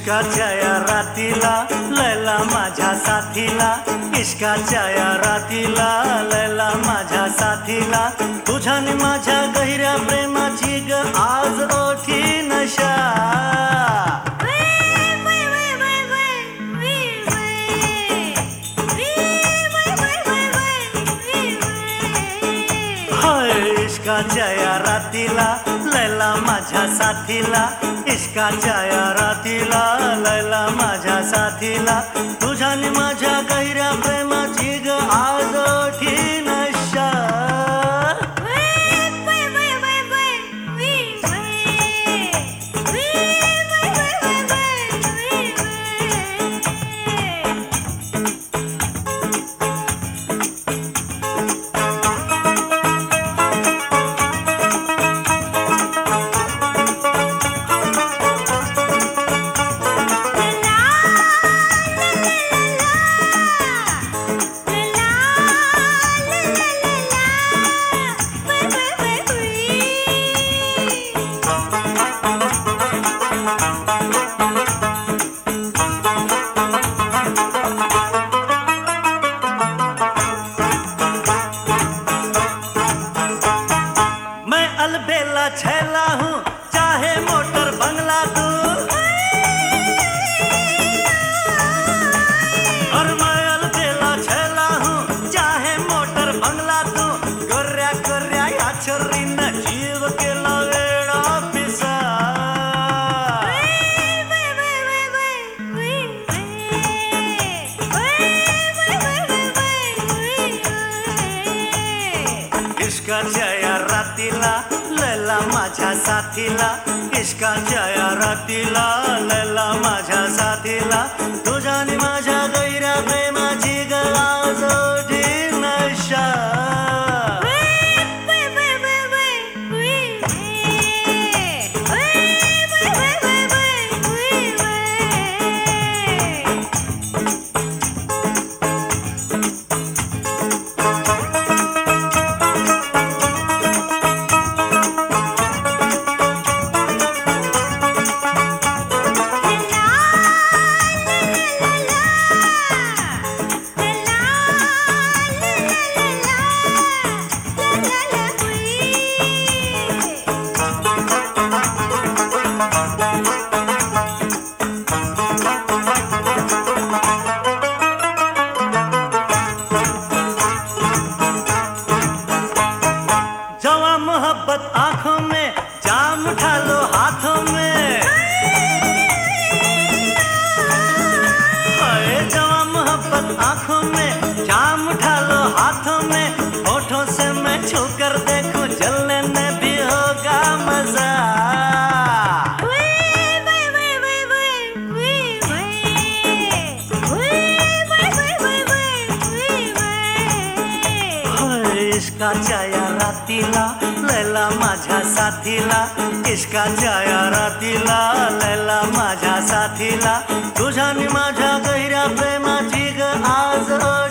इश्काच्या या रातीला लैला माझ्या साथीला, इश्काच्या या रातीला लैला माझ्या साथीला, तुझ्याने माझ्या गहिऱ्या प्रेमाची ग आज ओठी नशा. इश्काच्या या रातीला लैला माझ्या साथीला, इश्काच्या या रातीला लैला माझ्या साथीला, तुझ्याने माझ्या गहिऱ्या प्रेमाची ग आज ओठी नशा. अलबेला छैला हूँ चाहे मोटर बंगला तू, और मैं अलबेला छैला हूँ चाहे मोटर बंगला तू, गोर्या गोर्या या छोरी न जीव के लवेड़ा पिसा. इश्काच्या या रातीला लैला माझ्या साथीला, इश्काच्या या रातीला लैला माझ्या साथीला, तुझ्याने माझ्या गहिऱ्या प्रेमाची ग आज ओठी नशा. मोहब्बत आंखों में जाम उठा लो हाथों में, जवा मोहब्बत आंखों में जाम उठा लो हाथों में, होठों से मैं छू कर देखूं जलने में भी होगा मजा. इश्काच्या या रातीला लैला माझ्या साथीला, इश्काच्या या रातीला लैला माझ्या साथीला, तुझ्याने माझ्या गहिऱ्या प्रेमाची ग आज